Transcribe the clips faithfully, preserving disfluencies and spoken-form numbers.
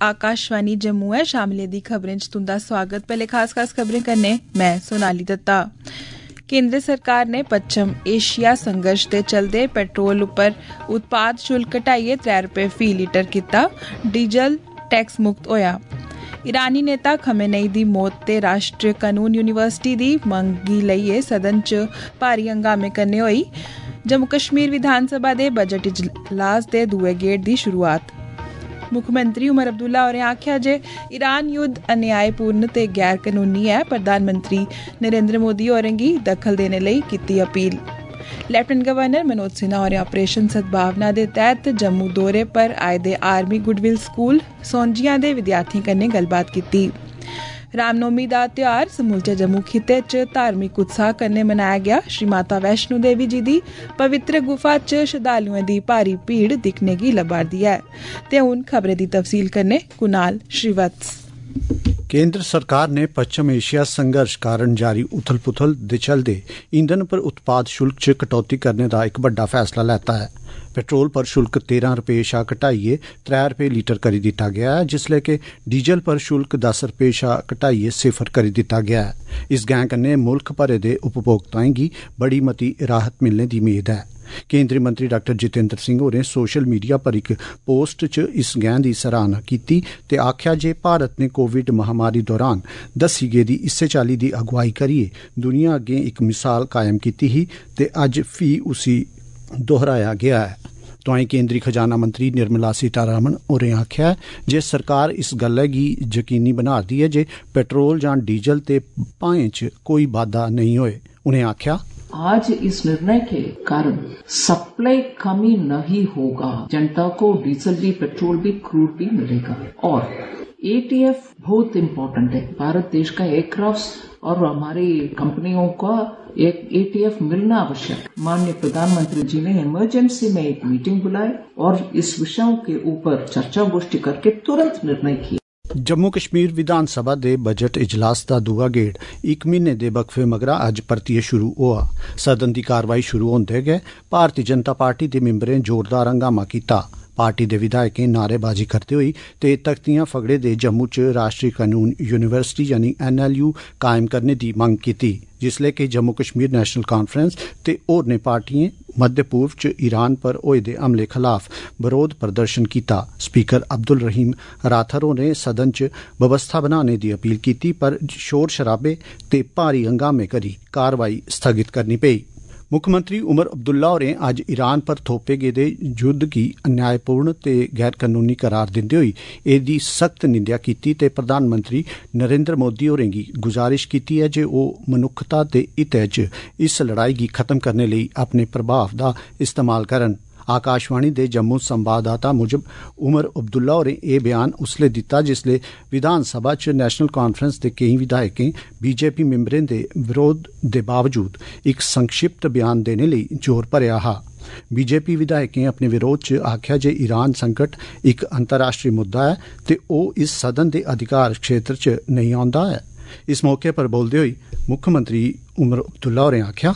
आकाशवाणी जम्मू है। शामले दी खबरें च तुंदा स्वागत। पहले खास खास खबरें करने मैं सोनाली दत्ता। केंद्र सरकार ने पच्छम एशिया संघर्ष के चलदे पेट्रोल उपर उत्पाद शुल्क घटाइए त्रै रुपए फी लीटर किता। डीजल टैक्स मुक्त होया। ईरानी नेता खमेनेई दी मौत ते राष्ट्रीय कानून यूनिवर्सिटी दी मंग गी लेइयै सदन च भारी हंगामे कन्नै होई। जम्मू कश्मीर विधानसभा दे बजट इजलास दे दुए गेड़ दी शुरुआत। मुक्खमंत्री उमर अब्दुल्ला होरें आखेआ जे ईरान युद्ध अन्यायपूर्ण ते गैर कानूनी ऐ। प्रधानमंत्री नरेंद्र मोदी होरें गी दखल देने लेई कीती अपील। लेफ्टिनेंट गवर्नर मनोज सिन्हा होरें ऑपरेशन सद्भावना दे तैह्त जम्मू दौरे पर आए दे आर्मी गुडविल स्कूल सोंजियां दे विद्यार्थियों कन्नै गल्लबात कीती। रामनौमी दा त्योहार समूलचे जम्मू खित्ते च धार्मिक उत्साह कन्नै मनाया गया। श्री माता वैष्णो देवी जी दी पवित्र गुफा च श्रद्धालुएं दी भारी भीड़ दिक्खने गी लब्भा'रदी ऐ। ते हुन खबरें दी तफसील कन्नै कुणाल श्रीवत्स। केंद्र सरकार ने पश्चिम एशिया संघर्ष कारण जारी उथल पुथल दे चलदे ईंधन पर उत्पाद शुल्क च कटौती करने का एक बड़ा फैसला लैता है। पेट्रोल पर शुल्क तेरह रुपये शा घटाइए त्रै रुपये लीटर करी दिता गया है, जिसले कि डीजल पर शुल्क दस रुपये शा घटाइए सिफर करी दिता गया है। इस गैं कन्नै मुल्क भरे दे उपभोक्ताएं गी बड़ी मती राहत मिलने की उम्मीद है। केंद्रीय मंत्री डॉक्टर जितेंद्र सिंह होरें सोशल मीडिया पर एक पोस्ट च इस गैं की सराहना की ते आख्या जे भारत ने कोविड महामारी दौरान दसी गेदी इस्से चाली की अगुवाई करिए दुनिया अगे एक मिसाल कायम की ही ते अज फ्ही उसी दोहराया गया है। तोआईं केंद्री खजाना मंत्री निर्मला सीतारमण होरें आख्या जे सरकार इस गल्लै गी यकीनी बना'रदी है जे पेट्रोल जां डीजल ते भाएं च कोई बाद्धा नहीं होए। उन्हें आख्या आज इस निर्णय के कारण सप्लाई कमी नहीं होगा। जनता को डीजल भी, पेट्रोल भी, क्रूड भी मिलेगा। और एटीएफ बहुत इम्पोर्टेंट है। भारत देश का एयरक्राफ्ट और हमारी कंपनियों का एक एटीएफ मिलना आवश्यक। माननीय प्रधानमंत्री जी ने इमरजेंसी में एक मीटिंग बुलाई और इस विषयों के ऊपर चर्चा गोष्ठी करके तुरंत निर्णय किया। जम्मू कश्मीर विधानसभा दे बजट इजलास का दूआ गेड़ एक महीने दे वक्फे मगरा अज परतियै शुरू होआ। सदन की कारवाई शुरू होंदे गै भारतीय जनता पार्टी दे मिंबरें जोरदार हंगामा कीता। पार्टी दे विधायकें नारेबाजी करते होई ते तख्तियां फगड़े दे जम्मू च राष्ट्रीय कानून यूनिवर्सिटी यानी एन एल यू कायम करने की मंग की, जिसले कि जम्मू कश्मीर नेशनल कॉन्फ्रेंस ते होरनें पार्टियें मध्य पूर्व च ईरान पर होए दे हमले खिलाफ विरोध प्रदर्शन किया। स्पीकर अब्दुल रहीम राथर होरें सदन च व्यवस्था बनाने की अपील की, पर शोर शराबे ते भारी हंगामे करी कारवाई स्थगित करनी पेई। मुख्यमंत्री उमर अब्दुल्ला होरें अज ईरान पर थोपे गेदे युद्ध गी अन्यायपूर्ण ते गैर कानूनी करार दिंदे होई एदी सख्त निंदेआ कीती ते प्रधानमंत्री नरेंद्र मोदी होरें गी गुजारिश कीती है जे ओह मनुक्खता दे हितै च इस लड़ाई गी खत्म करने लेई अपने प्रभाव दा इस्तेमाल करन। आकाशवाणी दे जम्मू संवाददाता मुजब उमर अब्दुल्ला होरें यह बयान उसले दिता जिसले विधानसभा च नेशनल कॉन्फ्रेंस दे केई विधायकें बीजेपी मिंबरें दे विरोध दे बावजूद एक संक्षिप्त बयान देने लेई जोर भरेआ हा। बीजेपी विधायकें अपने विरोध च आख्या जे ईरान संकट एक अंतर्राष्ट्रीय मुद्दा है ते ओह इस सदन दे अधिकार क्षेत्र च नहीं आंदा है। इस मौके पर बोलदे होई मुख्यमंत्री उमर अब्दुल्ला होरें आख्या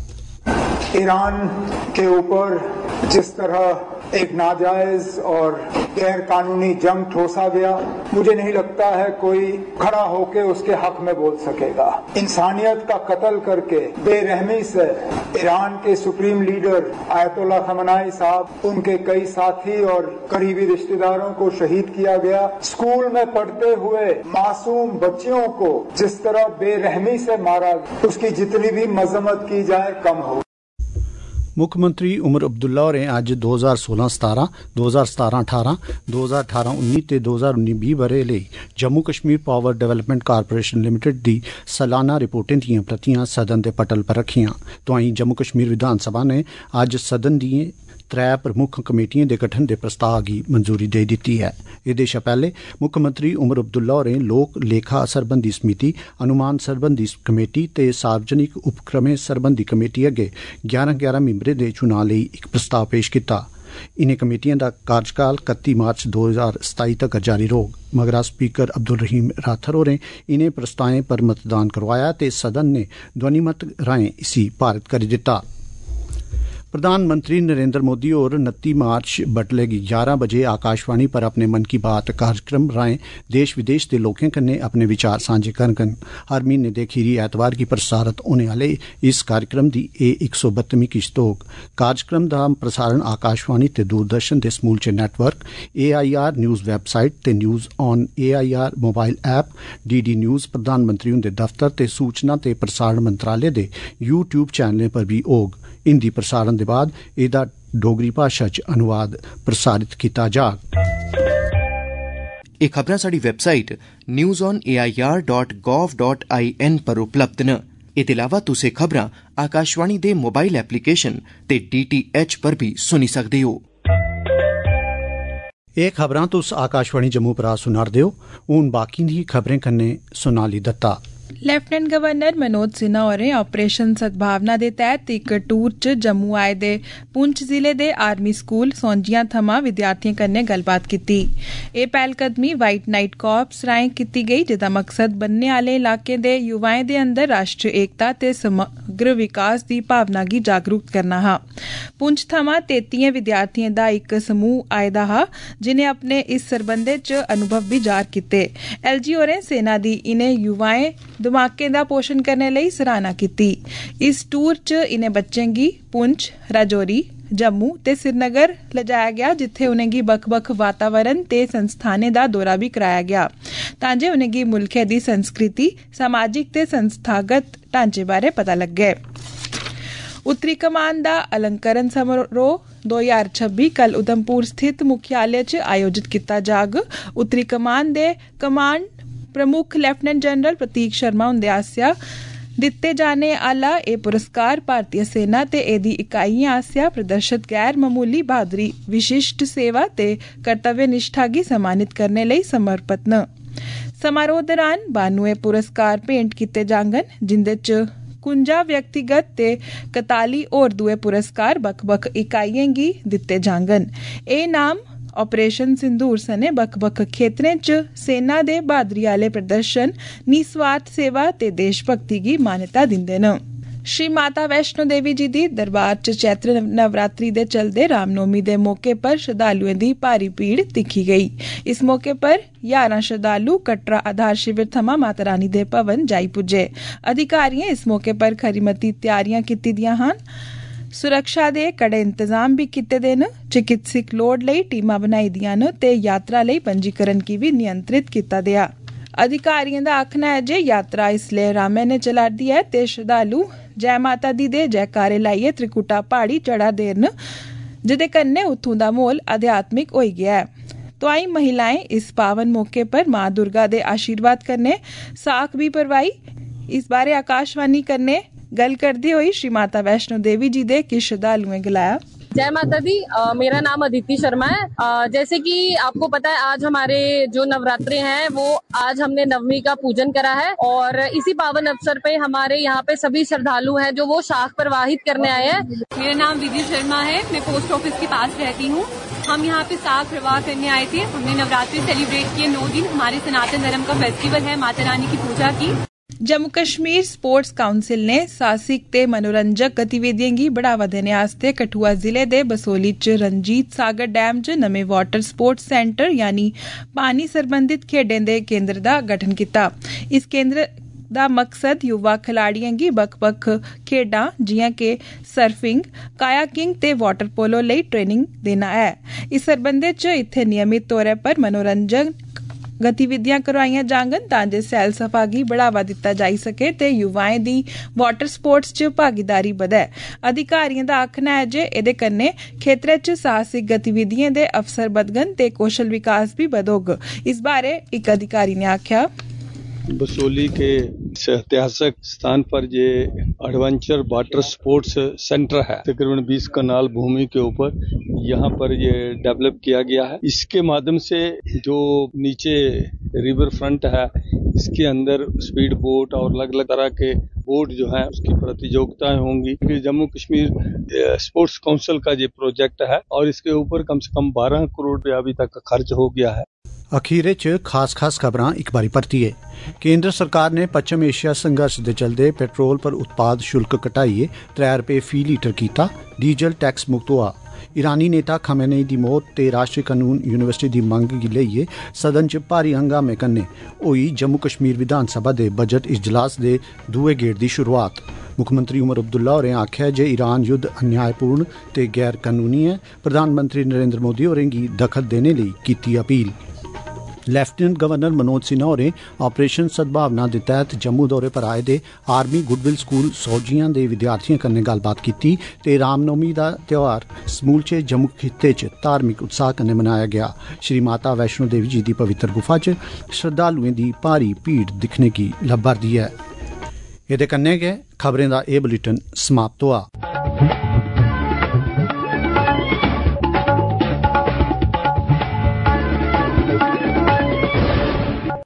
ईरान के ऊपर जिस तरह एक नाजायज और गैर कानूनी जंग ठोसा गया, मुझे नहीं लगता है कोई खड़ा होके उसके हक में बोल सकेगा। इंसानियत का कत्ल करके बेरहमी से ईरान के सुप्रीम लीडर आयतुल्ला खमेनी साहब, उनके कई साथी और करीबी रिश्तेदारों को शहीद किया गया। स्कूल में पढ़ते हुए मासूम बच्चियों को जिस तरह बेरहमी से मारा, उसकी जितनी भी मजम्मत की जाए कम हो। मुख्यमंत्री उमर अब्दुल्ला होरें अज दो हज़ार सोलह सतारां, दो हज़ार सतारां अठारां, दो हज़ार अठारां उन्नी ते दो हज़ार उन्नी बीह् ब'रे लेई Jammu Kashmir power development corporation limited दी सालाना रिपोर्टें दियां प्रतियां सदन दे पटल पर रखियां। तोआईं जम्मू कश्मीर विधानसभा ने अज सदन दिएं त्रै प्रमुख कमेटिएं दे गठन दे प्रस्ताव गी मंजूरी देई दित्ती है। एह्दे शा पैह्ले मुख्यमंत्री उमर अब्दुल्ला होरें लोक लेखा सरबंधी समिति, अनुमान सरबंधी कमेटी ते सार्वजनिक उपक्रमें सरबंधी कमेटी अग्गे ग्यारह ग्यारह मिंबरें दे चुनाव लेई एक प्रस्ताव पेश कीता। इनें कमेटिएं दा कार्यकाल इकत्ती मार्च दो हज़ार सताई तक्कर जारी रौह्ग। मगरा स्पीकर अब्दुल रहीम राथर होरें इनें प्रस्तावें पर मतदान करवाया ते सदन ने ध्वनिमत राएं इसी पारित करी दित्ता। प्रधानमंत्री नरेंद्र मोदी होर उनती मार्च बडले ग्यारह बजे आकाशवाणी पर अपने मन की बात कार्यक्रम राएं देश विदेश के लोकें कन्नै अपने विचार सांझे करङन। हर महीने दे खीरी ऐतवार गी प्रसारित होने आले इस कार्यक्रम दी एह इक सौ बत्तवीं किश्त होग। कार्यक्रम दा प्रसारण आकाशवाणी ते दूरदर्शन दे समूलचे network, A I R news website ते news on A I R mobile app, D D news, प्रधानमंत्री हुंदे दफ्तर ते सूचना ते प्रसारण मंत्रालय दे यूट्यूब चैनलें पर भी होग। हिंदी प्रसारण दे बाद एदा डोगरी भाषा च अनुवाद प्रसारित किया जाग। एह खबरां साडी website news on A I R dot gov dot I N पर उपलब्ध न। एह्दे अलावा तुस एह खबरां आकाशवाणी दे मोबाइल एप्लीकेशन ते डी टी एच पर भी सुनी सकदे हो। एह खबरां तुस आकाशवाणी जम्मू परा सुना'रदे हो। हुण बाकी दी खबरें कन्नै सोनाली दत्ता। लेफ्टिनेंट गवर्नर मनोज सिन्हा होरें ऑपरेशन सद्भावना दे तैह्त इक टूर च जम्मू आए दे पुंछ जिले दे आर्मी स्कूल सौंजियां थमां विद्यार्थियें कन्नै गल्लबात कीती। एह पैह्लकदमी वाइट नाइट कॉर्प्स राएं कीती गेई, जेदा मकसद बन्ने आले इलाकें दे युवाएं दे अंदर राष्ट्रीय एकता ते समग्र विकास दी भावना गी जागरूक करना हा। पुंछ थमां तेतियें विद्यार्थियें दा इक समूह आए दा हा, जिनें अपने इस सरबंधै च अनुभव बी जाहिर कीते। एल जी होरें सेना दी इनें युवाएं धमाकें दा पोषण करने लेई सराहना कीती। इस टूर च इनें बच्चें गी पुंछ, राजौरी, जम्मू ते श्रीनगर लजाया गया, जित्थे उनेंगी बक्ख बक्ख वातावरण ते संस्थानें दा दौरा भी कराया गया, तां जे उनेंगी मुल्खै दी संस्कृति, समाजिक ते संस्थागत ढांचे बारै पता लग्गे। उत्तरी कमान दा अलंकरण समारोह दो हजार छब्बी कल उधमपुर स्थित मुख्यालय च आयोजित कीता जाग। उत्तरी कमान दे कमांड प्रमुख लेफ्टिनेंट जनरल प्रतीक शर्मा हुंदे आसेआ दित्ते जाने आह्ला एह पुरस्कार भारतीय सेना ते एह्दी इकाइयें आसेआ प्रदर्शित गैर मामूली बहादुरी, विशिष्ट सेवा ते कर्तव्य निष्ठा गी सम्मानित करने लेई समर्पित न। समारोह दौरान बानुए पुरस्कार भेंट कीते जाङन, जिंदे च कुंजा व्यक्तिगत ते कताली होर दुए पुरस्कार बक्ख बक्ख इकाइयें गी दित्ते जाङन। एह नाम ऑपरेशन सिंदूर सने बक्ख बक्ख खेत्तरें च सेना दे बहादुरी आह्ले प्रदर्शन, निस्वार्थ सेवा ते देशभक्ति गी मान्यता दिंदे न। श्री माता वैष्णो देवी जी दी दरबार च चैत्र नवरात्रि दे चलदे रामनौमी दे मौके पर श्रद्धालुएं दी भारी भीड़ दिक्खी गेई। इस मौके पर ग्यारह श्रद्धालु कटरा आधार शिविर थमां माता रानी दे भवन जाई पुज्जे। अधिकारियें इस मौके पर खरी मती त्यारियां कीती दियां हन। सुरक्षा दे कड़े इंतजाम भी कीते दे न। चिकित्सक लोड़ लेई टीमां बनाई दियां न ते यात्रा लेई पंजीकरण गी भी नियंत्रित कीता गेआ। अधिकारियें दा आखना है जे यात्रा इसलै रामै ने चला'रदी ऐ ते श्रद्धालु जय माता दी दे जयकारे लाइयै त्रिकुटा प्हाड़ी चढ़ा दे न, जेदे कन्नै उत्थूं दा माहौल आध्यात्मिक होई गेआ ऐ। तोआईं महिलाएं इस पावन मौके पर मां दुर्गा दे आशीर्वाद कन्नै साख भी परवाई। इस बारे आकाशवाणी कन्नै गल करदे होई श्री माता वैष्णो देवी जी दे किश श्रद्धालुएं गलाया। जय माता दी। आ, मेरा नाम अदिति शर्मा है। आ, जैसे कि आपको पता है, आज हमारे जो नवरात्रे हैं वो आज हमने नवमी का पूजन करा है और इसी पावन अवसर पे हमारे यहाँ पे सभी श्रद्धालु हैं जो वो शाख प्रवाहित करने आए हैं। मेरा नाम विधि शर्मा है, मैं पोस्ट ऑफिस के पास रहती हूँ। हम यहाँ पे शाख प्रवाह करने आए थे। हमने नवरात्रि सेलिब्रेट किए नौ दिन। हमारे सनातन धर्म का फेस्टिवल है, माता रानी की पूजा की। जम्मू कश्मीर स्पोर्ट्स काउंसिल ने साहसिक ते मनोरंजक गतिविधियें गी बढ़ावा देने आस्तै कठुआ जिले दे बसोली च रंजीत सागर डैम च नमें वाटर स्पोर्ट्स सेंटर यानी पानी सरबंधित खेड्डें दे केंद्र दा गठन कीता। इस केंद्र दा मकसद युवा खिलाड़ियें गी बक्ख बक्ख खेड्डां जि'यां कि सर्फिंग, कायाकिंग ते वाटर पोलो लेई ट्रेनिंग देना ऐ। इस सरबंधै च इत्थै नियमित तौर पर मनोरंजन गतिविधियां करवाइयां जाङन तां जे सैलसफा गी बढ़ावा दित्ता जाई सके ते युवाएं दी वाटर स्पोर्ट्स च भागीदारी बधै। अधिकारियें दा आखना है जे एह्दे कन्नै खेत्तरै च साहसिक गतिविधियें दे अवसर बधङन ते कौशल विकास भी बधोग। इस बारे एक अधिकारी ने आख्या, बसोली के ऐतिहासिक स्थान पर ये एडवेंचर वाटर स्पोर्ट्स सेंटर है। तकरीबन बीस कनाल भूमि के ऊपर यहाँ पर ये डेवलप किया गया है। इसके माध्यम से जो नीचे रिवर फ्रंट है, इसके अंदर स्पीड बोट और अलग अलग तरह के बोट जो है उसकी प्रतियोगिताएं होंगी। जम्मू कश्मीर स्पोर्ट्स काउंसिल का ये प्रोजेक्ट है और इसके ऊपर कम से कम बारह करोड़ रुपया अभी तक खर्च हो गया है। अखीरे च खास खास खबरां एक बारी परतिए। केंद्र सरकार ने पश्चिम एशिया संघर्ष दे चलदे पेट्रोल पर उत्पाद शुल्क घटाइए त्रै रुपये फी लीटर कीता, डीजल टैक्स मुक्त होआ। ईरानी नेता खमेनी दी मौत ते राष्ट्रीय कानून यूनिवर्सिटी दी मंग गी लेइयै सदन च भारी हंगामे कन्नै होई जम्मू कश्मीर विधानसभा दे बजट इजलास दे दुए गेड़ दी शुरुआत। मुक्खमंत्री उमर अब्दुल्ला होरें आखेआ जे ईरान युद्ध अन्यायपूर्ण ते गैर कानूनी है। प्रधानमंत्री नरेंद्र मोदी होरें गी दखल देने लेई कीती अपील। लैफ्टिनेंट गवर्नर मनोज सिन्हा होरें ऑपरेशन सद्भावना दे तैह्त जम्मू दौरे पर आए दे आर्मी गुडविल स्कूल सौजियां दे विद्यार्थियों कन्नै गल्लबात कीती ते रामनवमी दा त्यौहार समूलचे जम्मू खित्ते च धार्मिक उत्साह कन्नै मनाया गया। श्री माता वैष्णो देवी जी दी पवित्र गुफा च श्रद्धालुएं दी भारी भीड़ दिक्खने गी लब्भा'रदी ऐ। एह्दे कन्नै गै खबरें दा एह् बुलेटिन समाप्त होआ।